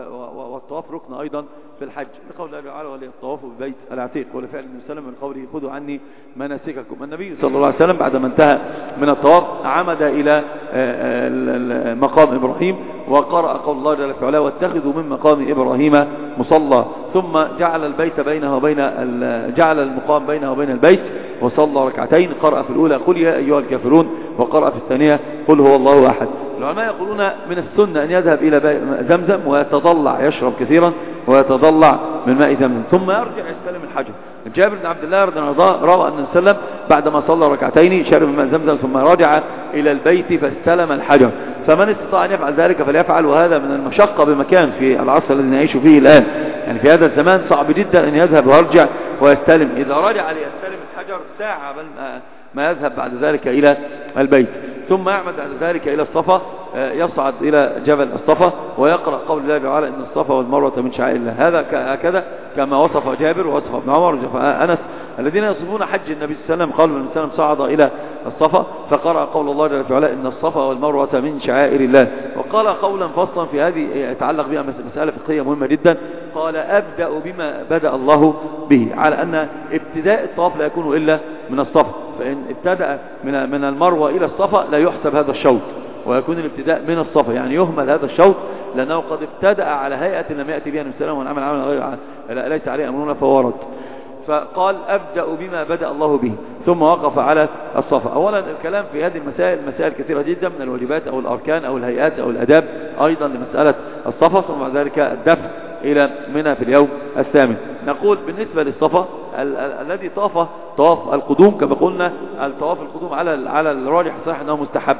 والطواف ركن أيضا في الحج، لقول الله تعالى وللطواف ببيت العتيق، ولفعل النبي صلى الله عليه وسلم من قوله خذوا عني مناسككم. النبي صلى الله عليه وسلم بعد ما انتهى من الطواف عمد إلى مقام إبراهيم وقرأ قول الله جل وعلا واتخذوا من مقام إبراهيم مصلى، ثم جعل البيت بينه وبين جعل المقام بينه وبين البيت وصلى ركعتين، قرأ في الأولى قل يا أيها الكافرون، وقرأ في الثانية قل هو الله أحد. العلماء يقولون من السنة أن يذهب إلى زمزم ويتضلع، يشرب كثيرا ويتضلع من ماء زمزم، ثم يرجع يستلم الحجر. جابر بن عبد الله رضي الله عنه روى أن النبي صلى الله عليه وسلم بعدما صلى ركعتين شرب من ماء زمزم ثم رجع إلى البيت فاستلم الحجر، فمن استطاع أن يفعل ذلك فليفعل. وهذا من المشقة بمكان في العصر الذي نعيش فيه الآن، يعني في هذا الزمان صعب جدا أن يذهب ويرجع ويستلم. إذا رجع ليستلم الحجر ساعة ما يذهب بعد ذلك إلى البيت، ثم يعمد بعد ذلك إلى الصفا، يصعد إلى جبل الصفا ويقرأ قول الله تعالى إن الصفا والمروة من شعائر الله. هذا هكذا كما وصف جابر ووصف ابن عمر ووصف أنس الذين يصفون حج النبي صلى الله عليه وسلم. قالوا النبي صلى الله عليه وسلم صعد إلى الصفا فقرأ قول الله جل وعلا إن الصفا والمروة من شعائر الله. وقال قولا فصلا في هذه يتعلق بها مسألة فقهية مهمة جدا، قال أبدأ بما بدأ الله به، على أن ابتداء الطواف لا يكون إلا من الصفا، فإن ابتدأ من المروة إلى الصفا لا يحسب هذا الشوط، ويكون الابتداء من الصفا، يعني يهمل هذا الشوط لأنه قد ابتدأ على هيئة لم يأتي بها النبي صلى الله عليه وسلم، وعمل غير ليس عليه أمرنا فورد. فقال أبدأ بما بدأ الله به، ثم وقف على الصفا. أولا الكلام في هذه المسائل مسائل كثيرة جدا من الواجبات أو الأركان أو الهيئات أو الأداب أيضا لمسألة الصفا، ثم بعد ذلك الدفع إلى منى في اليوم الثامن. نقول بالنسبة للصفا الذي طاف طواف القدوم كما قلنا، الطواف القدوم على الراجح صحيح أنه مستحب،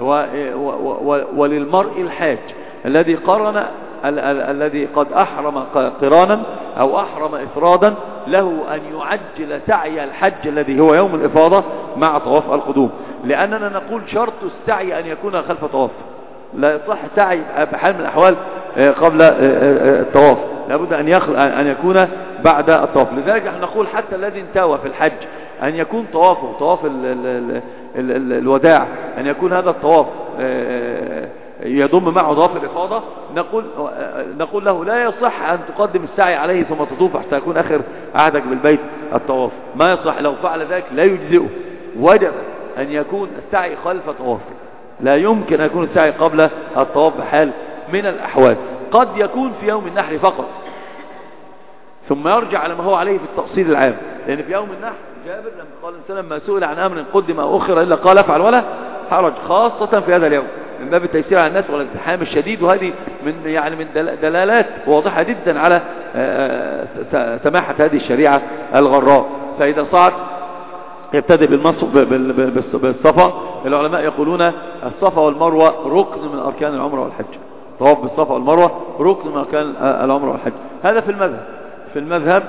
وللمرء الحاج الذي قرن الذي قد أحرم قرانا أو أحرم إفرادا له أن يعجل سعي الحج الذي هو يوم الإفاضة مع طواف القدوم، لأننا نقول شرط السعي أن يكون خلف طواف، لا يصح سعي بحال من الأحوال قبل الطواف، لابد أن يكون بعد الطواف. لذلك نحن نقول حتى الذي انتوى في الحج أن يكون طوافه طواف الوداع، أن يكون هذا الطواف يضم معه طواف الإفاضة، نقول له لا يصح أن تقدم السعي عليه ثم تطوف حتى يكون آخر عهدك بالبيت الطواف، ما يصح. لو فعل ذلك لا يجزئه، وجب أن يكون السعي خلف طواف، لا يمكن أن يكون السعي قبل الطواف بحال من الأحوال. قد يكون في يوم النحر فقط ثم يرجع على ما هو عليه في التأصيل العام، لأن في يوم النحر جابر لما قال الإنسان ما سئل عن أمر قدم أو أخر إلا قال افعل ولا حرج، خاصة في هذا اليوم من باب التيسير على الناس والازدحام الشديد، وهذه من دلالات واضحة جدا على سماحة هذه الشريعة الغراء. فإذا صعد يبتدئ بالصفا. العلماء يقولون الصفا والمروة ركن من أركان العمرة والحج، طواف بالصفا والمروة ركن من أركان العمرة والحج. هذا في المذهب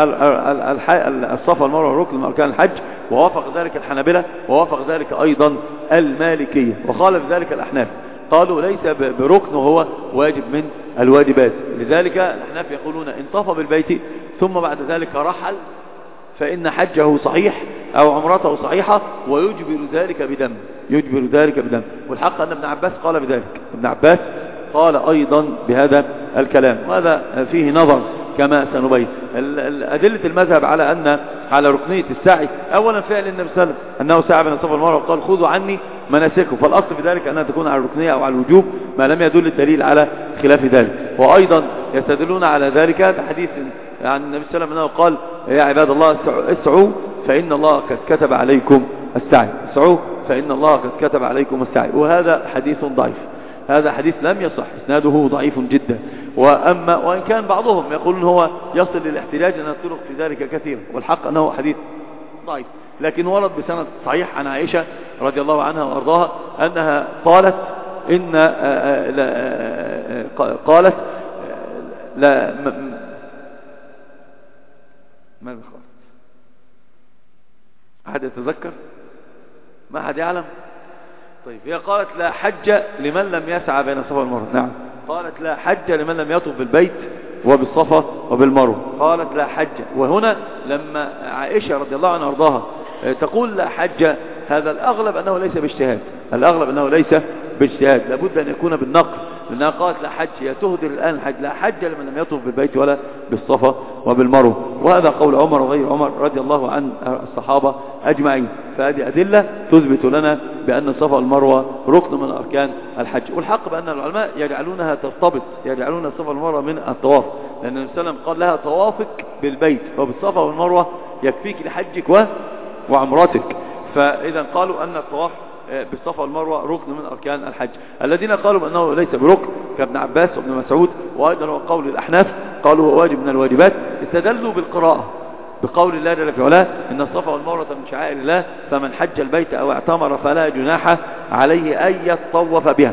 الصفا والمروة ركن من أركان الحج، ووافق ذلك الحنابلة ووافق ذلك أيضا المالكية، وخالف ذلك الأحناف، قالوا ليس بركن وهو واجب من الواجبات. لذلك الأحناف يقولون إن طاف بالبيت ثم بعد ذلك رحل فإن حجه صحيح أو عمرته صحيحة، ويجبر ذلك بدم، والحق أن ابن عباس قال بذلك، ابن عباس قال أيضا بهذا الكلام، وهذا فيه نظر كما سنبين. أدلة المذهب على ركنية السعي، أولا فعل النبي صلى الله عليه وسلم أنه سعى بين الصفا والمروة وقال خذوا عني مناسككم، فالأصل في ذلك أنها تكون على الركنية أو على الوجوب ما لم يدل الدليل على خلاف ذلك. وأيضا يستدلون على ذلك بحديث عن النبي صلى الله عليه وسلم أنه قال يا عباد الله اسعوا فإن الله قد كتب عليكم السعي، اسعوا فإن الله قد كتب عليكم السعي. وهذا حديث ضعيف، هذا حديث لم يصح، اسناده ضعيف جدا. وإن كان بعضهم يقولون هو يصل للاحتجاج أن الطرق في ذلك كثير، والحق أنه حديث ضعيف، لكن ورد بسند صحيح عن عائشة رضي الله عنها وأرضاها أنها قالت ماذا قالت؟ أحد يتذكر؟ ما أحد يعلم؟ طيب، هي قالت لا حج لمن لم يسعى بين الصفا والمروة. نعم، قالت لا حج لمن لم يطف بالبيت وبالصفا وبالمروة، قالت لا حج. وهنا لما عائشة رضي الله عنها وارضاها تقول لا حج، هذا الأغلب أنه ليس باجتهاد، لابد أن يكون بالنقل لأنها قالت لا حج، هي تهدر الآن الحج، لا حج لمن لم يطوف بالبيت ولا بالصفا وبالمروة. وهذا قول عمر وغير عمر رضي الله عن الصحابة أجمعين. فهذه أدلة تثبت لنا بأن الصفا والمروة ركن من أركان الحج. والحق بأن العلماء يجعلونها ترتبط، يجعلون الصفا والمروة من الطواف، لأن النبي صلى الله عليه وسلم قال لها طوافك بالبيت وبالصفا والمروة يكفيك لحجك وعمرتك. فإذا قالوا أن الطواف بالصفا والمروة ركن من أركان الحج. الذين قالوا بأنه ليس بركن كابن عباس وابن مسعود وأيضا هو قول الأحناف قالوا هو واجب من الواجبات، استدلوا بالقراءة بقول الله جل في علاه إن الصفا والمروة من شعائر الله فمن حج البيت أو اعتمر فلا جناح عليه أن يطوف بها.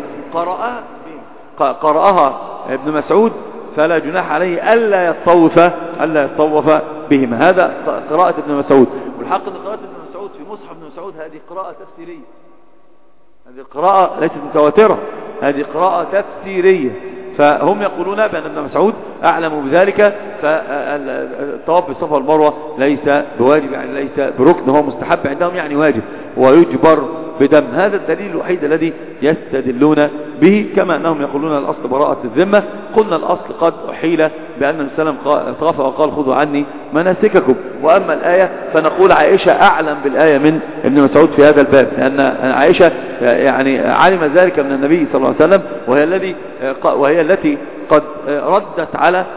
قرأها ابن مسعود فلا جناح عليه ألا يطوف بهما. هذا قراءة ابن مسعود. والحق أن قراءة ابن مسعود في مصحف ابن مسعود هذه قراءة تفسيرية، هذه قراءة ليست متواترة، هذه قراءة تفسيرية. فهم يقولون بأن ابن مسعود أعلم بذلك، فالطواف بالصفا والمروة ليس بواجب، يعني ليس بركن، هو مستحب عندهم يعني واجب ويجبر بدم. هذا الدليل الوحيد الذي يستدلون به، كما أنهم يقولون الأصل براءة الذمة. قلنا الأصل قد أحيل بأن النبي صلى الله عليه وسلم طاف وقال خذوا عني مناسككم. وأما الآية فنقول عائشة أعلم بالآية من ابن مسعود في هذا الباب، لأن عائشة يعني علم ذلك من النبي صلى الله عليه وسلم، وهي التي قد ردت على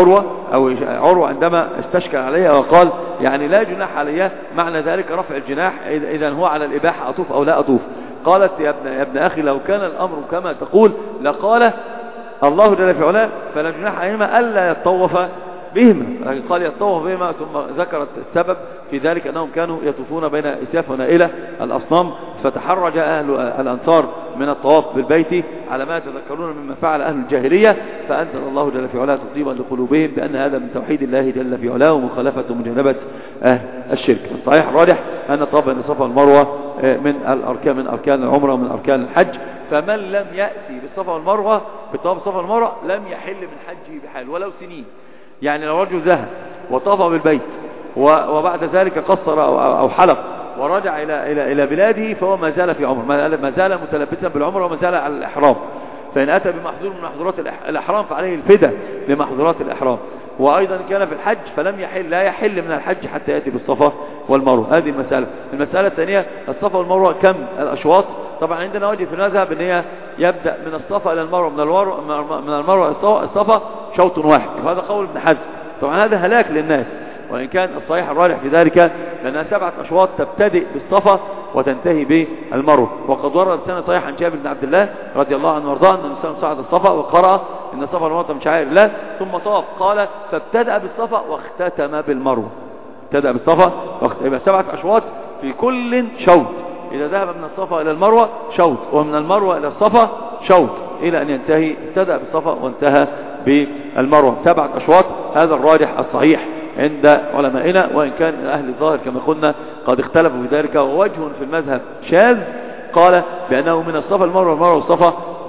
عروة عندما استشكل عليها وقال يعني لا جناح عليها، معنى ذلك رفع الجناح إذا هو على الإباحة أطوف أو لا أطوف. قالت يا ابن أخي لو كان الأمر كما تقول لقال الله جل في علاه فلا جناح عليهما ألا يطوف بهما، قال يطوف بهما، ثم ذكرت السبب في ذلك أنهم كانوا يطوفون بين إسياف ونائلة الأصنام، فتحرج أهل الأنصار من الطواف بالبيت على ما يتذكرون مما فعل أهل الجاهلية، فأنزل الله جل في علاه تطيبا لقلوبهم بأن هذا من توحيد الله جل في علاه ومخالفة ومجانبة أهل الشرك. الصحيح الراجح أن الطواف بين الصفا والمروة من أركان العمرة ومن أركان الحج. فمن لم يأتي بالصفا والمروة بالطواف بالصفا والمروة لم يحل من حجه بحال ولو سنين. يعني لو رجل ذهب وطاف بالبيت وبعد ذلك قصر أو حلق ورجع إلى بلاده فهو ما زال في عمر، ما زال متلبسا بالعمر وما زال على الإحرام. فإن أتى بمحظور من محظورات الإحرام فعليه الفدى بمحظورات الإحرام. وأيضا كان في الحج فلم لا يحل من الحج حتى يأتي بالصفا والمروة. هذه المسألة الثانية الصفا والمروة كم الأشواط؟ طبعا عندنا وجه في المذهب ان هي يبدأ من الصفا إلى المروة، من المروة الصفا شوط واحد، وهذا قول ابن حزم. طبعا هذا هلاك للناس، وإن كان الصحيح الراجح في ذلك لأنها 7 أشواط تبتدئ بالصفا وتنتهي بالمروة. وقد ورد سنة صحيح عن جابر بن عبد الله رضي الله عنه وارضاه أن الإنسان صعد الصفا وقرأ إن الصفا والمروة من شعائر الله ثم طاف، قال فابتدأ بالصفا واختتم بالمروة. ابتدأ بالصفا يبقى 7 أشواط في كل شوط. إذا ذهب من الصفا إلى المروة شوط، ومن المروة إلى الصفا شوط، إلى أن ينتهي ابتدأ بالصفا وانتهى بالمروة 7 أشواط. هذا الراجح الصحيح عند علمائنا، وإن كان أهل الظاهر كما قلنا قد اختلفوا في ذلك. ووجه في المذهب شاذ قال بأنه من الصفا المروة والمروة والصفا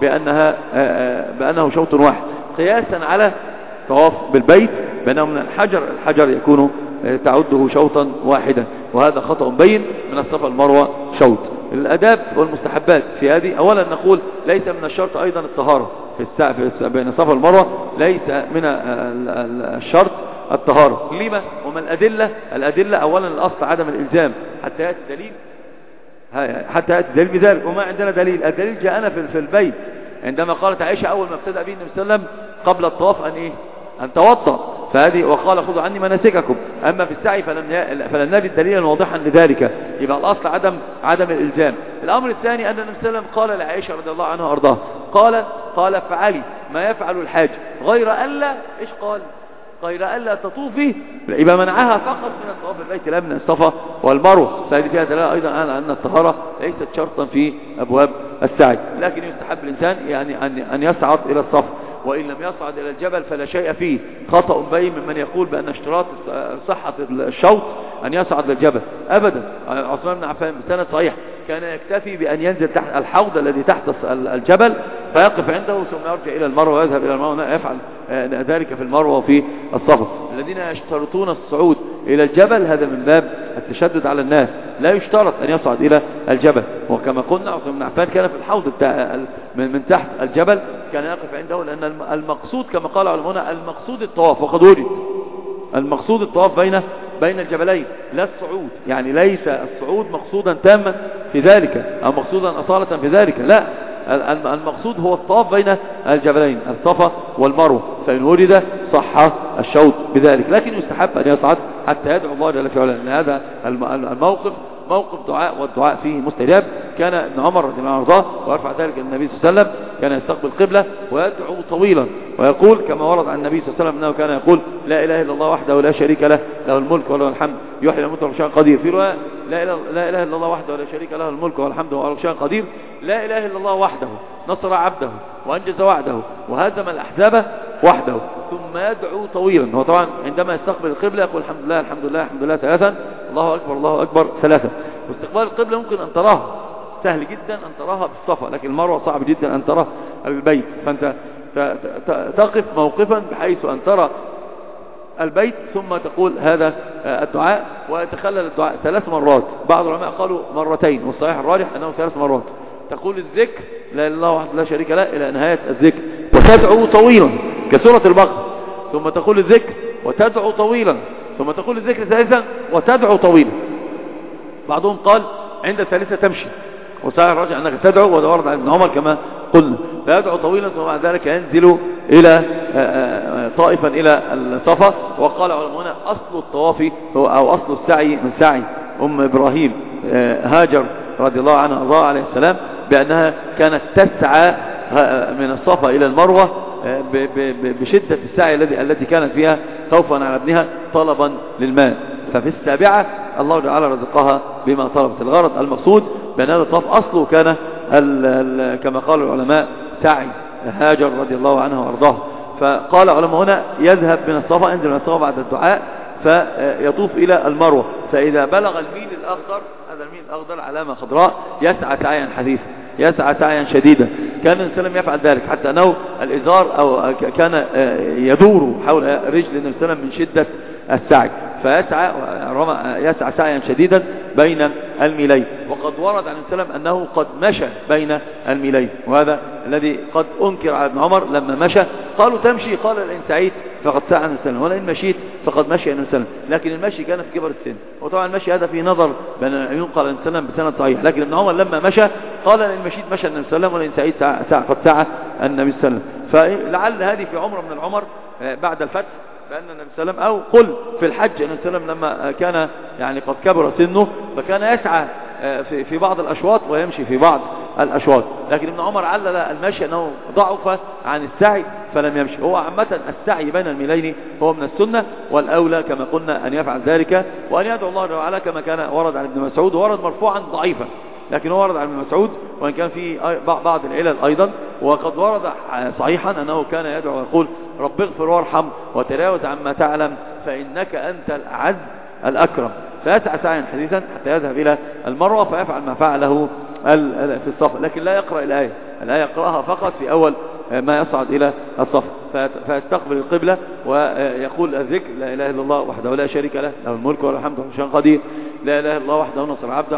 بأنه شوط واحد، قياسا على طواف بالبيت بأنه من الحجر يكون تعده شوطا واحدا، وهذا خطأ بين. من الصفا المروة شوط. الأداب والمستحبات في هذه، أولا نقول ليس من الشرط أيضا الطهارة في بين الصفا والمروة، ليس من الشرط الطهارة. لما؟ وما الأدلة أولا الأصل عدم الإلزام حتى يأتي دليل بذلك، وما عندنا دليل. الدليل جاءنا في البيت عندما قالت عائشة أول ما ابتدأ به النبي صلى الله عليه وسلم قبل الطواف أن توضأ، فهذه وقال خذوا عني مناسككم. أما في السعي فلن نجد دليلا واضحا لذلك، يبقى الأصل عدم الإلزام. الأمر الثاني أن النبي صلى الله عليه وسلم قال لعائشة رضي الله عنها وأرضاها قال فعلي ما يفعل الحاج غير ألا تطوفي، يبقى منعها فقط من الطواف بالبيت لا من الصفا والمروة. فهذه فيها دلالة أيضا على أن الطهارة ليست شرطا في أبواب السعي، لكن يستحب الإنسان يعني أن يصعد إلى الصفا، وإن لم يصعد إلى الجبل فلا شيء فيه. خطأ بين ممن يقول بأن اشتراط صحة الشوط أن يصعد للجبل أبدا. عثمان بن عفان بسند صحيح كان يكتفي بأن ينزل تحت الحوض الذي تحت الجبل فيقف عنده ثم يرجع إلى المروة ويذهب إلى المروة، يفعل ذلك في المروة وفي الصفا. الذين يشترطون الصعود إلى الجبل هذا من باب التشدد على الناس، لا يشترط أن يصعد إلى الجبل. وكما قلنا عثمان بن عفان كان في الحوض من تحت الجبل كان يقف عنده، لأن المقصود كما قال علماؤنا المقصود الطواف، وقد وجد المقصود الطواف بين الجبلين لا الصعود، يعني ليس الصعود مقصودا تاما في ذلك أو مقصودا أصالة في ذلك، لا، المقصود هو الطواف بين الجبلين الصفا والمروة، فإن وجد صح الشوط بذلك، لكن يستحب أن يصعد حتى يدعو الله جل في علاه، لأن هذا الموقف موقف دعاء، والدعاء فيه مستجاب. كان ابن عمر رضي الله عنه وارضاه ويرفع ذلك النبي صلى الله عليه وسلم كان يستقبل القبلة ويدعو طويلا ويقول كما ورد عن النبي صلى الله عليه وسلم أنه كان يقول لا إله إلا الله وحده لا شريك له، له الملك وله الحمد يحيي ويميت وهو على كل شيء قدير. في رواية لا إله إلا الله وحده لا شريك له الملك وله الحمد وهو على كل شيء قدير. لا إله إلا الله وحده نصر عبده وأنجز وعده وهزم الأحزاب وحده. ثم يدعو طويلا. هو طبعا عندما يستقبل القبلة يقول الحمد لله الحمد لله الحمد لله ثلاثا، الله أكبر الله أكبر ثلاثا. واستقبال القبلة ممكن أن تراها سهل جدا أن تراها بالصفا، لكن المروة صعب جدا أن تراها البيت، فأنت تقف موقفا بحيث أن ترى البيت ثم تقول هذا الدعاء، ويتخلل الدعاء 3 مرات. بعض العلماء قالوا مرتين، والصحيح الراجح أنه 3 مرات. تقول الذكر لا إله إلا الله وحده لا شريك له إلى نهاية الذكر، وتدعو طويلا كسورة البقرة، ثم تقول الذكر وتدعو طويلا، ثم تقول الذكر ثالثا وتدعو طويلا. بعضهم قال عند الثالثة تمشي، وصحيح الراجح أنك تدعو، وده ورد عن ابن عمر كما قلنا، فيدعو طويلا ثم بعد ذلك ينزل إلى طائفا إلى الصفا. وقال علماؤنا أصل الطواف أو أصل السعي من سعي أم إبراهيم هاجر رضي الله عنها وارضاها عليه السلام، بأنها كانت تسعى من الصفا إلى المروة بشدة السعي التي كانت فيها خوفا على ابنها طلبا للماء. ففي السابعة الله تعالى رزقها بما طلبت. الغرض المقصود بأن هذا الطواف أصله كان كما قال العلماء سعي هاجر رضي الله عنها وارضاها. فقال علماء هنا يذهب من الصفا، ينزل من الصفا بعد الدعاء فيطوف إلى المروة، فإذا بلغ الميل الأخضر، هذا الميل الأخضر علامة خضراء، يسعى سعيا حثيثا، يسعى سعيا شديدا. كان النبي صلى الله عليه وسلم يفعل ذلك، حتى أنه الإزار أو كان يدور حول رجل النبي صلى الله عليه وسلم من شدة السعي، يسعى سعيا شديدا بين الميلين. وقد ورد عن السلام أنه قد مشى بين الميلين، وهذا الذي قد أنكر على ابن عمر لما مشى. قالوا تمشي، قال لئن سعيت فقد سعى النبي صلى الله عليه وسلم، ولئن مشيت فقد مشي النبي صلى الله عليه وسلم. لكن المشي كان في كبر السن، وطبعا المشي هذا فيه نظر بين ينقل عن السلام بسند صحيح، لكن ابن عمر لما مشى قال لئن مشيت مشى النبي صلى الله عليه وسلم، ولئن سعيت قد سعى النبي صلى الله عليه وسلم. فلعل هذه في عمر من العمر بعد الفتح بأن النبي صلى الله عليه وسلم، أو قل في الحج النبي صلى الله عليه وسلم لما كان يعني قد كبر سنه فكان يسعى في بعض الأشواط ويمشي في بعض الأشواط. لكن ابن عمر علل المشي أنه ضعف عن السعي فلم يمشي. هو عامة السعي بين الميلين هو من السنة، والأولى كما قلنا أن يفعل ذلك، وأن يدعو الله تعالى كما كان ورد عن ابن مسعود، وورد مرفوعا ضعيفا، لكن ورد عن ابن مسعود، وإن كان في بعض العلل أيضا. وقد ورد صحيحا أنه كان يدعو ويقول رب اغفر وارحم وتجاوز عما تعلم فإنك أنت الأعز الأكرم. فيسعى سعيا حديثا حتى يذهب إلى المروة فيفعل ما فعله في الصف، لكن لا يقرأ الآية يقرأها فقط في أول ما يصعد إلى الصف، فيستقبل القبلة ويقول الذكر لا إله إلا الله وحده لا شريك له، له الملك وله الحمد وهو على كل شيء قدير. لا إله إلا الله وحده نصر عبده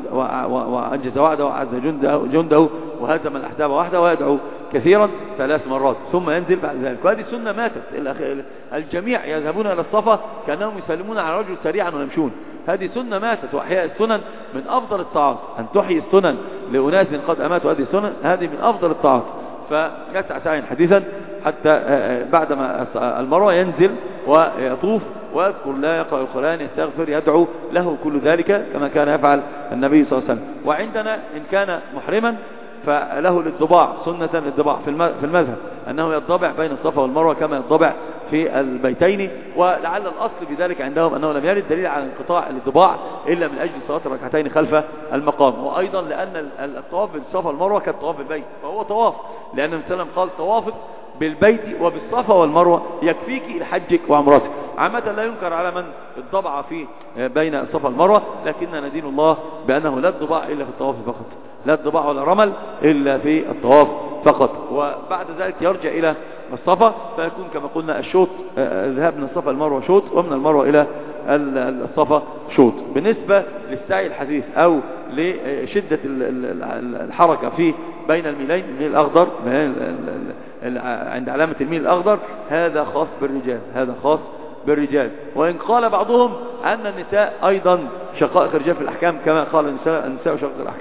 وأنجز وعده وأعز جنده وهزم الأحزاب وحده، ويدعو كثيرا 3 مرات ثم ينزل بعد ذلك. وهذه سنة ماتت، الجميع يذهبون إلى الصفا كأنهم يسلمون على رجل سريعا ويمشون. هذه سنة ماتت، وإحياء السنن من أفضل الطاعات، أن تحيي السنن لأناس قد أماتوا هذه السنن، هذه من أفضل الطاعات. فيسعى سعيا حديثا حتى بعدما المروة ينزل ويطوف ويذكر الله، يقرأ القرآن، يستغفر، يدعو له، كل ذلك كما كان يفعل النبي صلى الله عليه وسلم. وعندنا إن كان محرما فله للضباع، سنة للضباع في المذهب أنه يضبع بين الصفا والمروة كما يضبع في البيتين. ولعل الأصل بذلك عندهم أنه لم يرد دليل على انقطاع الضباع إلا من أجل صلاة الركعتين خلف المقام، وأيضا لأن الطواف بالصفا والمروة كالطواف بالبيت، فهو طواف، لأن النبي صلى الله عليه وسلم قال طوافك بالبيت وبالصفا والمروة يكفيك إلى حجك وعمرتك. عامة لا ينكر على من الضبع في بين الصفا والمروة، لكننا ندين الله بأنه لا الضباع إلا في الطواف فقط، لا الضباع ولا رمل إلا في الطواف فقط. وبعد ذلك يرجع إلى الصفا، فيكون كما قلنا الشوط الذهاب من الصفا المروة شوط، ومن المروة إلى الصفا شوط. بالنسبة للسعي الحثيث أو لشدة الحركة في بين الميلين، الميل الأخضر عند علامة الميل الأخضر، هذا خاص بالرجال، هذا خاص بالرجال. وإن قال بعضهم أن النساء أيضا شقائق الرجال في الأحكام، كما قال النساء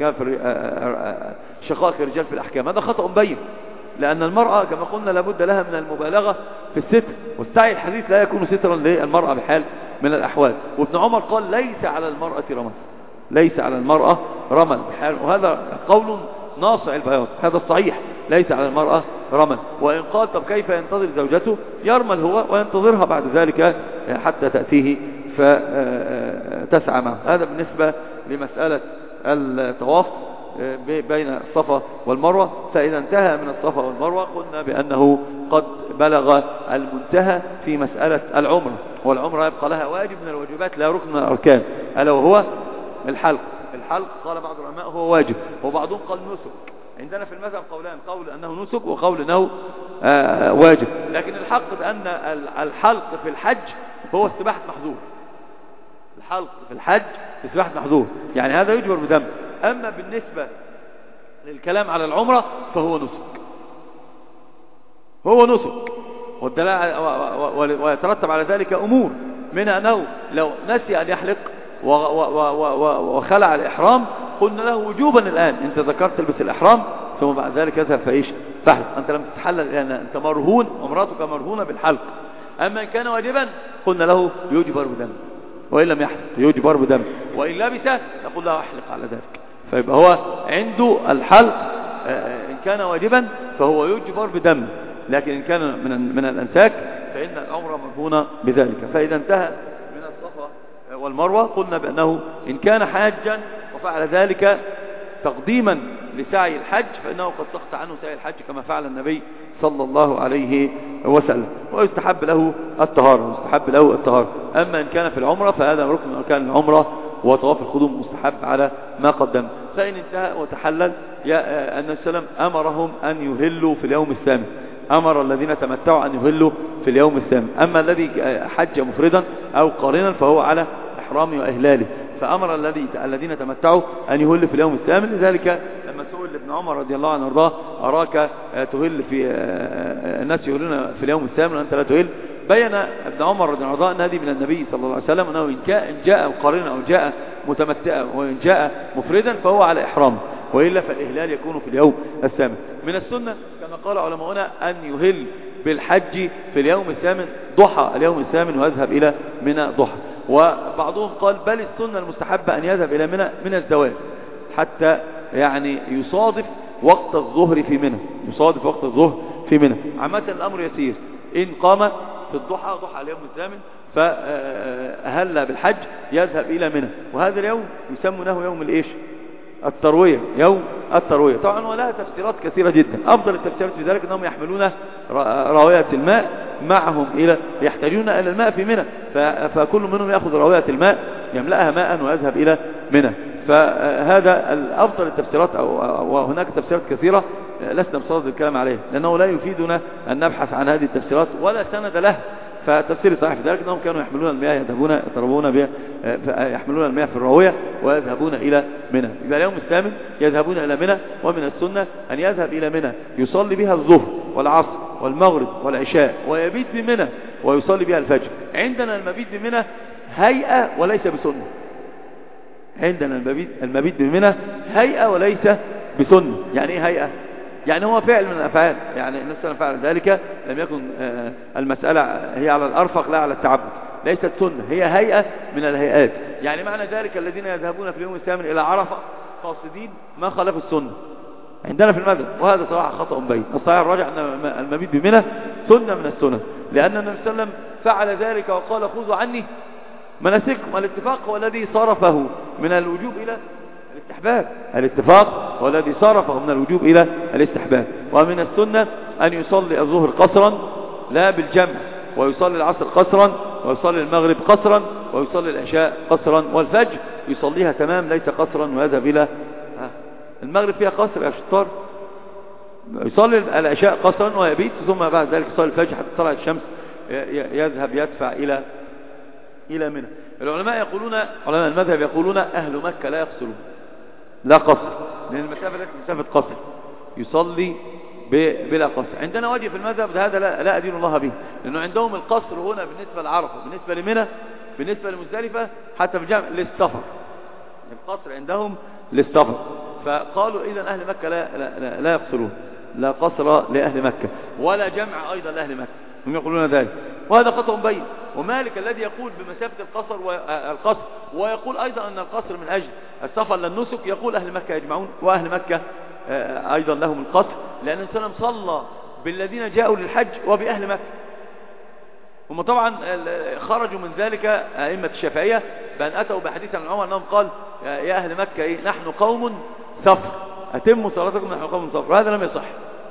شقائق الرجال في الأحكام، هذا خطأ مبين، لأن المرأة كما قلنا لابد لها من المبالغة في الستر، والسعي الحديث لا يكون سترا للمرأة بحال من الأحوال. وابن عمر قال ليس على المرأة رمل، ليس على المرأة رمل بحال، وهذا قول ناصع البياض، هذا الصحيح، ليس على المرأة رمل. وإن قال طب كيف ينتظر زوجته؟ يرمل هو وينتظرها بعد ذلك حتى تأتيه فتسعى معه. هذا بالنسبة لمسألة الطواف بين الصفا والمروة. فإذا انتهى من الصفا والمروة قلنا بأنه قد بلغ المنتهى في مسألة العمرة، والعمرة يبقى لها واجب من الواجبات لا ركن من الأركان، ألا وهو الحلق. الحلق قال بعض العلماء هو واجب، وبعضهم قال نسك. عندنا في المذهب قولان، قول أنه نسك وقول أنه واجب، لكن الحق بأن الحلق في الحج هو استباحة محظور. الحلق في الحج استباحة محظور، يعني هذا يجبر بدم. أما بالنسبة للكلام على العمرة فهو نسك، هو نسك، ويترتب على ذلك أمور، منها أنه لو نسي أن يحلق وخلع الإحرام قلنا له وجوبا الآن أنت ذكرت تلبس الإحرام ثم بعد ذلك يذهب فإيش فحلق، أنت لم تتحلل لأن أنت مرهون، عمرتك مرهونة بالحلق. أما إن كان واجبا قلنا له يجبر بدم، وإن لم يحلق يجبر بدم، وإن لبس نقول له احلق على ذلك. فيبقى هو عنده الحلق إن كان واجبا فهو يجبر بدم، لكن إن كان من الأنساك فإن العمرة مرهونة بذلك. فإذا انتهى من الصفا والمروة قلنا بأنه إن كان حاجا وفعل ذلك تقديما لسعي الحج فإنه قد سقط عنه سعي الحج كما فعل النبي صلى الله عليه وسلم، ويستحب له الطهارة، يستحب له الطهارة. أما إن كان في العمرة فهذا ركن من أركان العمرة، وطواف القدوم مستحب على ما قدم. فإن انتهى وتحلل النبي صلى الله عليه وسلم أمرهم أن يهلوا في اليوم الثامن، أمر الذين تمتعوا أن يهلوا في اليوم الثامن. أما الذي حج مفردا أو قارنا فهو على إحرامه وإهلاله، فأمر الذين تمتعوا أن يهلوا في اليوم الثامن. لذلك لما سئل ابن عمر رضي الله عنه وارضاه أراك تهل في الناس يهلون في اليوم الثامن وأنت لا تهل، بين ابن عمر رضي الله عنه أن هذه من النبي صلى الله عليه وسلم، أنه إن جاء قارنا أو جاء متمتعا وإن جاء مفردا فهو على إحرامه، وإلا فالإهلال يكون في اليوم الثامن. من السنة كما قال علماؤنا أن يهل بالحج في اليوم الثامن ضحى اليوم الثامن ويذهب إلى منى ضحى. وبعضهم قال بل السنة المستحبة أن يذهب إلى منى من الزوال حتى يعني يصادف وقت الظهر في منى، يصادف وقت الظهر في منى. عامة الأمر يسير، إن قام في الضحى ضحى اليوم الثامن فأهل بالحج يذهب إلى منى، وهذا اليوم يسمونه يوم الإيش التروية، يوم التروية. طبعا ولها تفسيرات كثيرة جدا، أفضل التفسيرات في ذلك أنهم يحملون راوية الماء معهم يحتاجون إلى الماء في منى، فكل منهم يأخذ راوية الماء يملأها ماء ويذهب إلى منى. فهذا الأفضل التفسيرات، وهناك تفسيرات كثيرة لسنا بصدد الكلام عليها لأنه لا يفيدنا أن نبحث عن هذه التفسيرات ولا سند له. فتفسير صحيح في ذلك أنهم كانوا يحملون المياه يحملون المياه في الراوية ويذهبون إلى منى. يبقى اليوم الثامن يذهبون إلى منى، ومن السنة أن يذهب إلى منى يصلي بها الظهر والعصر والمغرب والعشاء ويبيت بمنى ويصلي بها الفجر. عندنا المبيت بمنى هيئة وليس بسنة، عندنا المبيت بمنى هيئة وليس بسنة. يعني ايه هيئة؟ يعني هو فعل من الأفعال، يعني النبي صلى الله عليه وسلم فعل ذلك، لم يكن المسألة هي على الأرفق لا على التعبد، ليست سنة، هي هيئة من الهيئات. يعني معنى ذلك الذين يذهبون في اليوم الثامن إلى عرفة قاصدين ما خالفوا السنة عندنا في المذهب، وهذا صراحة خطأ بين. الصحيح الراجع أن المبيت بمنى سنة من السنة، لأن النبي صلى الله عليه وسلم فعل ذلك وقال خذوا عني مناسككم. الاتفاق هو الذي صرفه من الوجوب إلى الاستحباب، الاتفاق هو الذي صرفه من الوجوب إلى الاستحباب. ومن السنة أن يصلي الظهر قصرا لا بالجمع، ويصلي العصر قصرا، ويصلي المغرب قصرا، ويصلي العشاء قصرا، والفجر يصليها تمام ليس قصرا ويذهب إلى المغرب فيها قصر يا شطار، يصلي العشاء قصرا ويبيت، ثم بعد ذلك يصلي الفجر حتى طلعت الشمس يذهب يدفع إلى إلى منى. العلماء يقولون، علماء المذهب يقولون أهل مكة لا يقصرون، لا قصر، لأن المسافة ليست مسافة قصر، يصلي بلا قصر. عندنا وجه في المذهب هذا لا أدين الله به، لأنه عندهم القصر هنا بالنسبة لعرفة، بالنسبة لمنى، بالنسبة لمزدلفة، حتى في الجامع للسفر، القصر عندهم للسفر. فقالوا إذا أهل مكة لا يقصرون، لا قصر لأهل مكة ولا جمع أيضا لأهل مكة، هم يقولون ذلك، وهذا خطأ بين. ومالك الذي يقول بمسافة القصر ويقول أيضا أن القصر من أجل السفر للنسك، يقول أهل مكة يجمعون، وأهل مكة أيضا لهم القصر، لأن النبي صلى بالذين جاءوا للحج وبأهل مكة. هم طبعا خرجوا من ذلك أئمة الشافعية بأن أتوا بحديث عن عمر أنهم قال يا أهل مكة نحن قوم سفر أتموا صلاتكم نحن قوم سفر، وهذا لم يصح.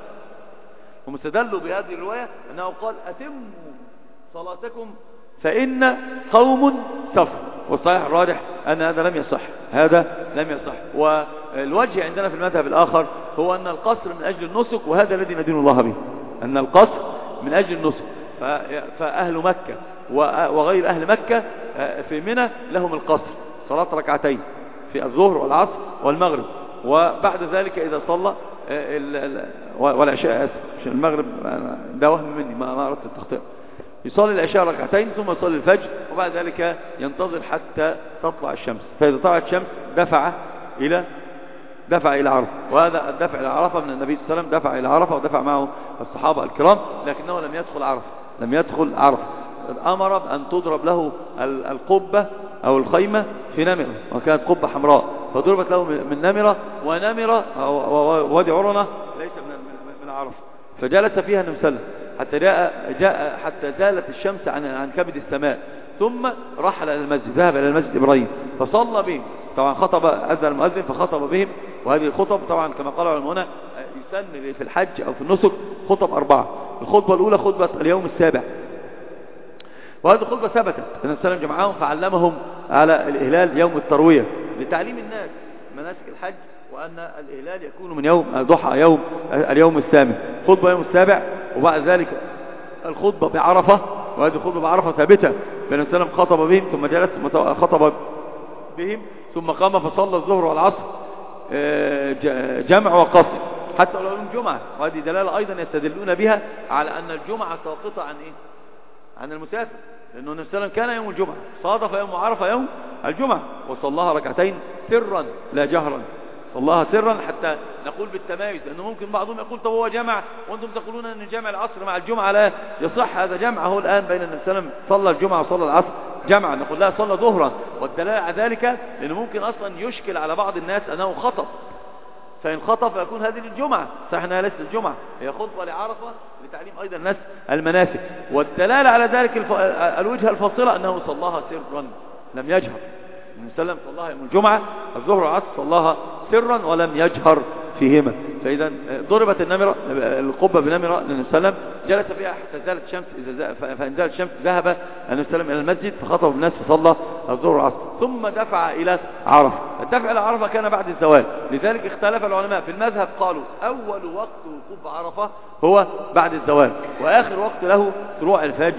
هم استدلوا بهذه الرواية أنه قال أتموا صلاتكم فإن قوم سفر، والصحيح الراجح أن هذا لم يصح، هذا لم يصح. والوجه عندنا في المذهب الآخر هو أن القصر من أجل النسك، وهذا الذي ندين الله به، أن القصر من أجل النسك. فأهل مكة وغير أهل مكة في منى لهم القصر، صلاة ركعتين في الظهر والعصر والمغرب، وبعد ذلك إذا صلى والعشاء، أسف المغرب ده وهم مني ما أردت التخطئ، يصلي العشاء ركعتين ثم يصلي الفجر، وبعد ذلك ينتظر حتى تطلع الشمس، فإذا طلعت الشمس دفع إلى عرفة. وهذا الدفع إلى عرفة من النبي صلى الله عليه وسلم، دفع إلى عرفة ودفع معه الصحابة الكرام، لكنه لم يدخل عرفة. أمر بأن تضرب له القبة أو الخيمة في نمرة، وكانت قبة حمراء فضربت له من نمرة، ونمرة ووادي عرنة ليس من عرفة، فجلس فيها النبي صلى الله عليه وسلم حتى زالت الشمس عن كبد السماء، ثم رحل إلى المسجد، ذهب إلى المسجد إبراهيم فصلى بهم. طبعا خطب، أذن المؤذن فخطب بهم، وهذه الخطب طبعا كما قال العلماء يسن في الحج أو في النسك خطب 4. الخطبة الأولى خطبة اليوم السابع، وهذه الخطبة ثبتت أن النبي جمعهم فعلمهم على الإهلال يوم التروية لتعليم الناس مناسك الحج، وأن الإهلال يكون من يوم الضحى اليوم الثامن، خطبة يوم السابع، وبعد ذلك الخطبة بعرفة، وهذه الخطبة بعرفة ثابتة بأن النبي خطب بهم ثم جلس خطب بهم ثم قام فصلى الظهر والعصر جمع وقصر حتى لو يوم جمعة، وهذه دلالة أيضا يستدلون بها على أن الجمعة ساقطة عن إيه؟ عن المسافر، لأنه النبي صلى الله عليه وسلم كان يوم الجمعة، صادف يوم عرفة يوم الجمعة، وصلاها ركعتين سرا لا جهرا، صلاها سرا حتى نقول بالتمايز، لأنه ممكن بعضهم يقول طب هو جمع وأنتم تقولون أن جمع العصر مع الجمعة لا يصح، هذا جمع هو الآن بين النبي صلى الله عليه وسلم صلى الجمعة وصلى العصر جمعا، نقول لا صلى ظهرا، والدلالة على ذلك لأنه ممكن أصلا يشكل على بعض الناس أنه خطب، فإن خطب فيكون هذه للجمعة، صحيح أنها ليست الجمعة، هي خطبة لعرفة لتعليم أيضا الناس المناسك، والدلالة على ذلك الوجهة الفاصلة أنه صلاها سرا لم يجهر، النبي صلى الله عليه وسلم صلاها يوم الجمعة الظهر والعصر صلاها سرا ولم يجهر فيهما. فإذا ضربت النمرة القبة بنمرة للنبي صلى الله عليه وسلم، جلس فيها حتى زالت الشمس، فإن زالت الشمس ذهب النبي صلى الله عليه وسلم إلى المسجد فخطب الناس فصلى الظهر والعصر، ثم دفع إلى عرفة. الدفع إلى عرفة كان بعد الزوال، لذلك اختلف العلماء في المذهب، قالوا أول وقت وقوف عرفة هو بعد الزوال، وآخر وقت له طلوع الفجر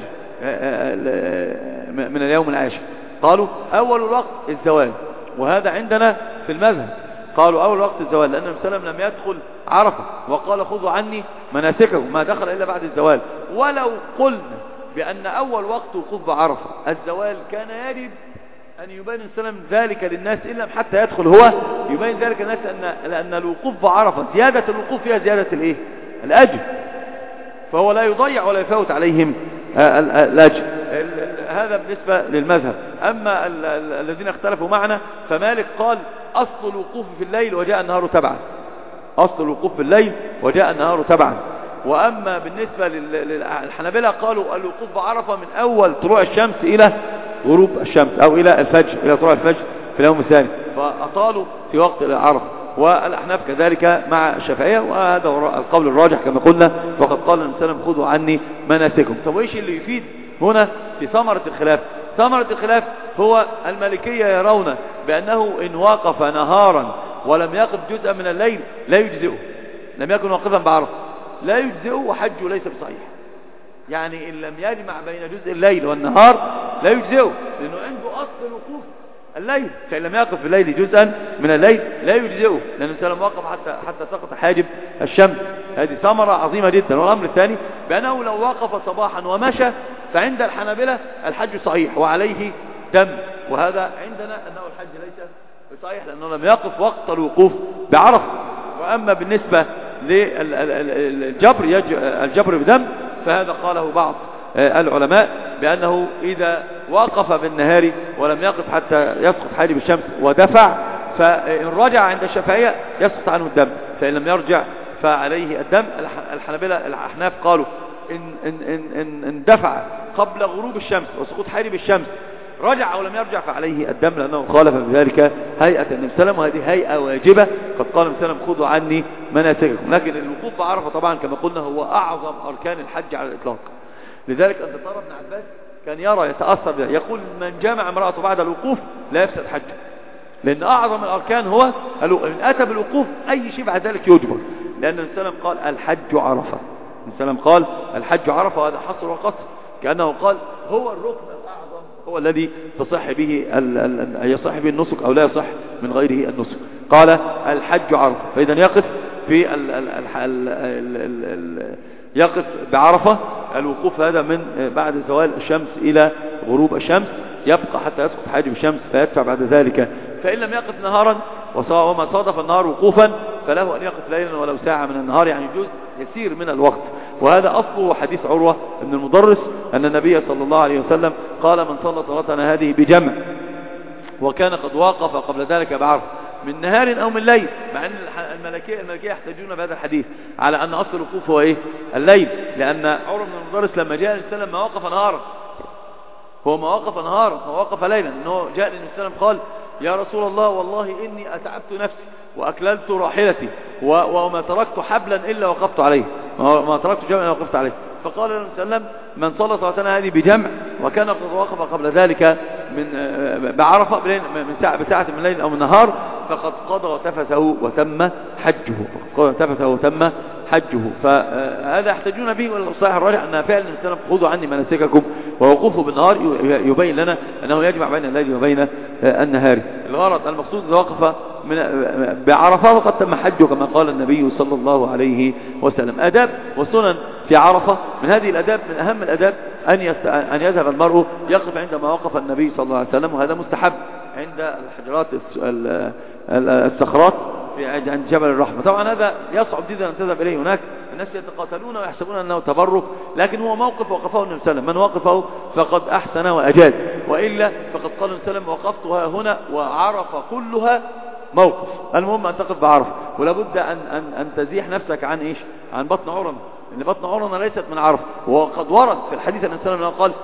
من اليوم العاشر. قالوا أول الوقت الزوال، وهذا عندنا في المذهب قالوا أول وقت الزوال، لأن النبي صلى الله عليه وسلم لم يدخل عرفة، وقال خذوا عني مناسككم، ما دخل إلا بعد الزوال. ولو قلنا بأن أول وقت وقوف بعرفة الزوال، كان يجب أن يبين النبي صلى الله عليه وسلم ذلك للناس إلا حتى يدخل هو، يبين ذلك الناس لأن الوقوف بعرفة زيادة الوقوف فيها زيادة الإيه؟ الأجر، فهو لا يضيع ولا يفوت عليهم الأجر. هذا بالنسبة للمذهب. أما الذين اختلفوا معنا فمالك قال أصل الوقوف في الليل وجاء النهار تبعا، أصل الوقوف في الليل وجاء النهار تبعا. وأما بالنسبة للحنابلة قالوا الوقوف بعرفة من أول طلوع الشمس إلى غروب الشمس، أو إلى الفجر، إلى طلوع الفجر في اليوم الثاني، فأطالوا في وقت عرفة. والأحناف كذلك مع الشافعية، وهذا هو القول الراجح كما قلنا، وقد قال النبي صلى الله عليه وسلم خذوا عني مناسككم. طب وإيش اللي يفيد هنا في ثمرة الخلاف؟ ثمرة الخلاف هو المالكية يرون بأنه إن وقف نهارا ولم يقف جزءا من الليل لا يجزئه، لم يكن واقفا بعرفة لا يجزئه، وحجه ليس بصحيح. يعني إن لم يجمع بين جزء الليل والنهار لا يجزئه، لأنه عنده أصل الوقوف الليل، فإن لم يقف في الليل جزءا من الليل لا يجزئه، لأنه سلم وقف حتى سقط حاجب الشمس. هذه ثمرة عظيمة جدا. والأمر الثاني بأنه لو وقف صباحا ومشى فعند الحنابلة الحج صحيح وعليه دم، وهذا عندنا أنه الحج ليس صحيح لأنه لم يقف وقت الوقوف بعرفة. وأما بالنسبة للجبر بدم فهذا قاله بعض العلماء بأنه إذا وقف بالنهار ولم يقف حتى يسقط حاجب الشمس ودفع، فإن رجع عند الشافعية يسقط عنه الدم، فإن لم يرجع فعليه الدم. الحنابلة الأحناف قالوا إن دفع قبل غروب الشمس وسقوط حاجب الشمس رجع ولم يرجع فعليه الدم، لأنه خالف بذلك هيئة النبي صلى الله عليه وسلم، وهذه هيئة واجبة. قد قال النبي صلى الله عليه وسلم خذوا عني مناسككم. لكن الوقوف بعرفة طبعا كما قلنا هو أعظم أركان الحج على الإطلاق. لذلك أن ترى ابن عباس كان يرى يتأثر بها، يقول من جامع امرأته بعد الوقوف لا يفسد حجه، لأن أعظم الأركان هو إن أتى بالوقوف أي شيء بعد ذلك يجبر، لأن النبي صلى الله عليه وسلم قال الحج عرفة. النبي صلى الله عليه وسلم قال الحج عرفة، وهذا حصر وقصر، كأنه قال هو الركن الأعظم، هو الذي يصح به النسك أو لا يصح من غيره النسك. قال الحج عرفة، فإذا يقف في يقف بعرفة. الوقوف هذا من بعد زوال الشمس إلى غروب الشمس، يبقى حتى يسقط حاجب الشمس فيدفع بعد ذلك. فإن لم يقف نهارا وما صادف النهار وقوفا فله أن يقف ليلا ولو ساعة من النهار، يعني جزء يسير من الوقت. وهذا أصله حديث عروة بن المضرس أن النبي صلى الله عليه وسلم قال من صلى صلاتنا هذه بجمع وكان قد وقف قبل ذلك بعرفة من نهار أو من ليل، مع أن الملكية يحتاجون بهذا الحديث على أن أصل الوقوف هو إيه؟ الليل، لأن عروة بن المضرس لما جاء النبي صلى الله عليه وسلم ما وقف نهارا، هو ما وقف نهارا، هو وقف ليلا، أنه جاء للنبي صلى الله عليه وسلم قال يا رسول الله والله إني أتعبت نفسي وأكللت راحلتي وما تركت حبلا إلا وقفت عليه، ما تركت جمعا إلا وقفت عليه. فقال النبي صلى الله عليه وسلم من صلى صلاتنا هذه بجمع وكان قد وقف قبل ذلك بعرفة بساعة من الليل أو من النهار فقد قضى تفثه وتم حجه. فهذا يحتاجون به، والصحيح الراجح أنها فعلا النبي صلى الله عليه وسلم خذوا عني مناسككم، ووقوفه بالنهار يبين لنا أنه يجمع بين الليل وبين النهار. الغرض المقصود إذا وقف بعرفة وقد تم حجه كما قال النبي صلى الله عليه وسلم. آداب وسنن في عرفة، من هذه الآداب من أهم الآداب أن يذهب المرء يقف عندما وقف النبي صلى الله عليه وسلم، وهذا مستحب عند الحجرات الصخرات عند جبل الرحمة. طبعا هذا يصعب جدا أن تذهب إليه، هناك الناس يتقاتلون ويحسبون أنه تبرك، لكن هو موقف وقفه النبي صلى الله عليه وسلم، من وقفه فقد أحسن وأجاد، وإلا فقد قال النبي صلى الله عليه وسلم وقفتها هنا وعرف كلها موقف. المهم أن تقف بعرفة، ولابد أن تزيح نفسك عن إيش؟ عن بطن عرنة، لأن بطن عرنة ليست من عرفة. وقد ورد في الحديث أن النبي صلى الله عليه وسلم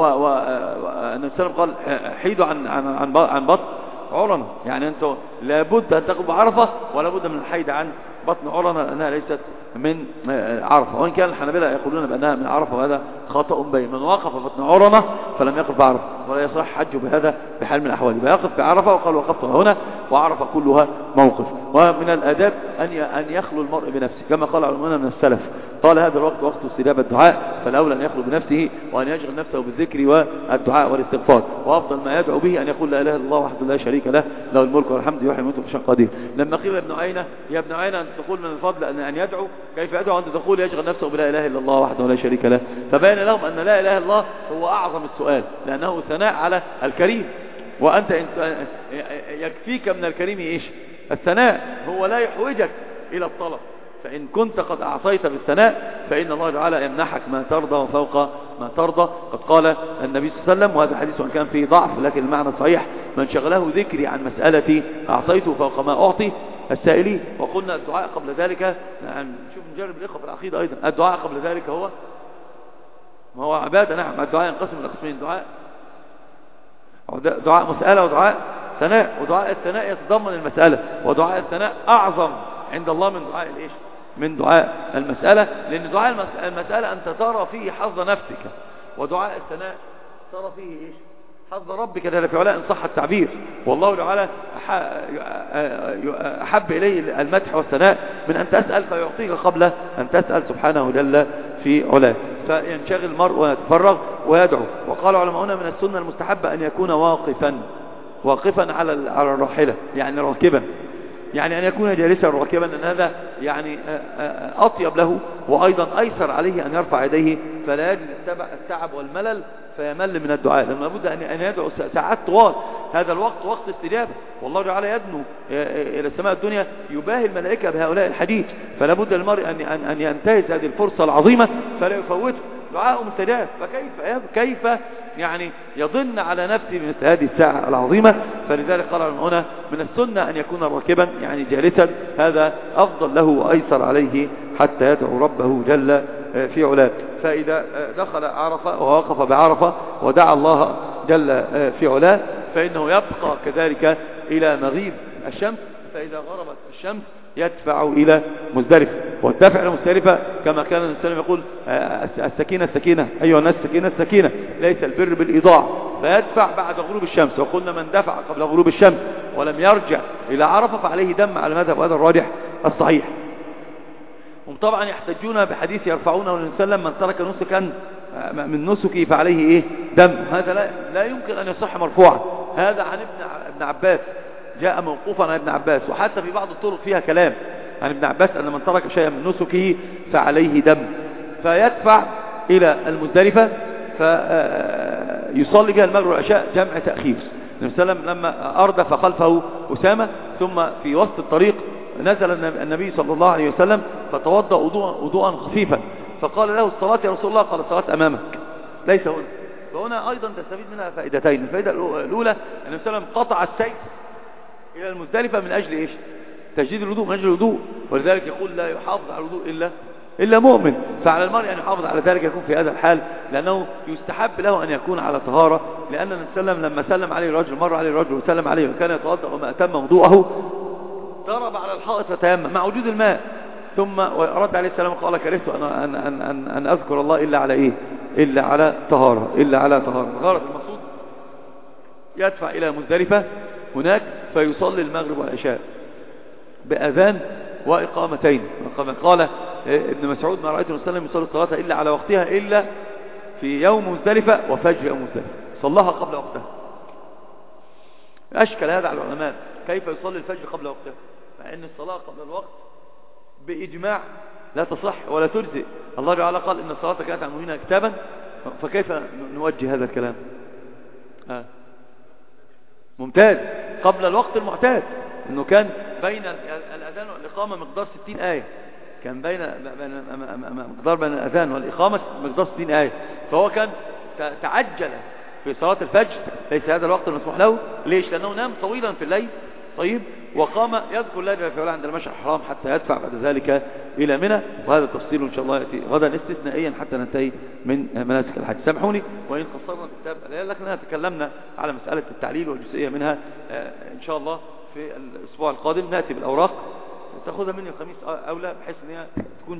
قال حيدوا عن بطن عرنة، يعني أنتم لابد أن تقف بعرفة ولابد من الحيد عن بطن عرنة لأنها ليست من عرفة. وإن كان الحنابلة يقولون بأنها من عرفة، وهذا خطأ بين. من وقف بطن عرنة فلم يقف بعرفة ولا يصح حجه بهذا بحال من الأحوال، فيقف بعرفة وقال وقفت هنا وعرفة كلها موقف. ومن الآداب أن يخلو المرء بنفسه كما قال علماء من السلف، قال هذا الوقت وقت استجاب الدعاء، فالأولى أن يخلو بنفسه وأن يشغل نفسه بالذكر والدعاء والاستغفار، وأفضل ما يدعو به أن يقول لا إله إلا الله وحده لا شريك له له الملك والحمد يحيي ويميت وهو على كل شيء قدير. لما قيل ابن عينة يا ابن عينة أن تقول من الفضل أن يدعو، كيف يدعو أنت تقول يشغل نفسه بلا إله إلا الله وحده لا شريك له؟ فبين لهم أن لا إله إلا الله هو أعظم السؤال، لأنه ثناء على الكريم، وأنت يكفيك من الكريم إيش؟ الثناء، هو لا يحوجك إلى الطلب، فإن كنت قد أعطيت بالثناء فإن الله تعالى يمنحك ما ترضى وفوق ما ترضى. قد قال النبي صلى الله عليه وسلم، وهذا حديث كان فيه ضعف لكن المعنى صحيح، من شغله ذكري عن مسألتي أعطيته فوق ما أعطي السائلين. وقلنا الدعاء قبل ذلك، نعم شوف نجرب الإخوة في العقيدة أيضا، الدعاء قبل ذلك ما هو عبادة. نعم الدعاء ينقسم إلى قسمين، دعاء مسألة ودعاء ثناء، ودعاء الثناء يتضمن المسألة، ودعاء الثناء أعظم عند الله من دعاء الإيش؟ من دعاء المسألة، لأن دعاء المسألة أنت ترى فيه حظ نفسك، ودعاء الثناء ترى فيه إيش؟ حظ ربك جل في علاه إن صح التعبير. والله تعالى أحب إليه المدح والثناء من أن تسأل فيعطيك قبل أن تسأل سبحانه جل في علاه. فينشغل المرء ويتفرغ ويدعو. وقال علماؤنا من السنة المستحبة أن يكون واقفا على الراحلة، يعني راكبا، يعني أن يكون جالسا راكبا، أن هذا يعني أطيب له وأيضا أيسر عليه أن يرفع يديه، فلا يجد التعب والملل فيمل من الدعاء، لأنه لابد أن يدعو ساعات طوال. هذا الوقت وقت استجابة، والله تعالى يدنو إلى السماء الدنيا يباهي الملائكة بهؤلاء الحديث، فلا بد للمرء أن ينتهز هذه الفرصة العظيمة فلا يفوته. دعاء مستجاب، فكيف يعني يضن على نفسه مثل هذه الساعة العظيمة؟ فلذلك قال هنا من السنة أن يكون راكبا يعني جالسا، هذا أفضل له وأيسر عليه حتى يدعو ربه جل في علاه. فإذا دخل عرفة ووقف بعرفة ودعا الله جل في علاه فإنه يبقى كذلك إلى مغيب الشمس، فإذا غربت الشمس يدفع إلى مزدلفة. والدفع إلى مزدلفة كما كان النبي صلى الله عليه وسلم يقول السكينة أيها الناس السكينة ليس البر بالإضاعة، فيدفع بعد غروب الشمس. وقلنا من دفع قبل غروب الشمس ولم يرجع إلى عرفة فعليه دم على المذهب، وهذا الراجح الصحيح. هم طبعا يحتجون بحديث يرفعونه النبي صلى الله عليه وسلم من ترك نسكا من نسكه فعليه إيه؟ دم. هذا لا يمكن أن يصح مرفوعا، هذا عن ابن عباس، جاء موقوفا عن ابن عباس، وحتى في بعض الطرق فيها كلام عن ابن عباس أن من ترك شيئا من نسكه فعليه دم. فيدفع إلى المزدلفة فيصلي بها المغرب والعشاء جمع تأخير. النبي صلى الله عليه وسلم لما أردف خلفه أسامة ثم في وسط الطريق نزل النبي صلى الله عليه وسلم فتوضأ وضوءا خفيفا، فقال له الصلاة يا رسول الله؟ قال الصلاة أمامك ليس هنا. فهنا أيضا تستفيد منها فائدتين. الفائدة الأولى النبي صلى الله عليه وسلم قطع السير إلى المزدلفة من أجل إيش؟ تجديد الوضوء، من أجل الوضوء، ولذلك يقول لا يحافظ على الوضوء إلا مؤمن. فعلى المرء أن يحافظ على ذلك، يكون في هذا الحال، لأنه يستحب له أن يكون على طهارة، لأن النبي صلى الله عليه وسلم لما سلم عليه الرجل، مر عليه الرجل وسلم عليه وكان يتوضأ وما أتم وضوءه ضرب على الحائط فتيمم مع وجود الماء، ثم رد عليه السلام قال كرهت أن أذكر الله إلا على إيه؟ إلا على طهارة. الغرض المقصود يدفع إلى مزدلفة هناك فيصلي المغرب والعشاء بأذان وإقامتين. قال ابن مسعود ما رأيت النبي صلى الله عليه وسلم يصلي الصلاة إلا على وقتها إلا في يوم مزدلفة وفجر يوم مزدلفة، صلىها قبل وقتها. أشكل هذا على العلماء، كيف يصلي الفجر قبل وقتها مع أن الصلاة قبل الوقت بإجماع لا تصح ولا تجزئ؟ الله تعالى قال إن الصلاة كانت على المؤمنين كتابا، فكيف نوجه هذا الكلام؟ ممتاز، قبل الوقت المعتاد، انه كان بين الاذان والاقامه مقدار 60 ايه، كان مقدار بين الاذان والاقامه مقدار 60 ايه، فهو كان تعجل في صلاه الفجر، ليس هذا الوقت المسموح له. ليش؟ لانه نام طويلا في الليل، طيب، وقام يذكر الله جل وعلا عند المشعر الحرام حتى يدفع بعد ذلك الى منى. وهذا التفصيل ان شاء الله ياتي غدا استثنائيا حتى ننتهي من مناسك الحج. سامحوني وان قصرنا في الكتاب، لكننا تكلمنا على مساله التعليل والجزئيه منها. ان شاء الله في الاسبوع القادم ناتي بالاوراق، تاخذها مني الخميس اولى، بحيث ان هي تكون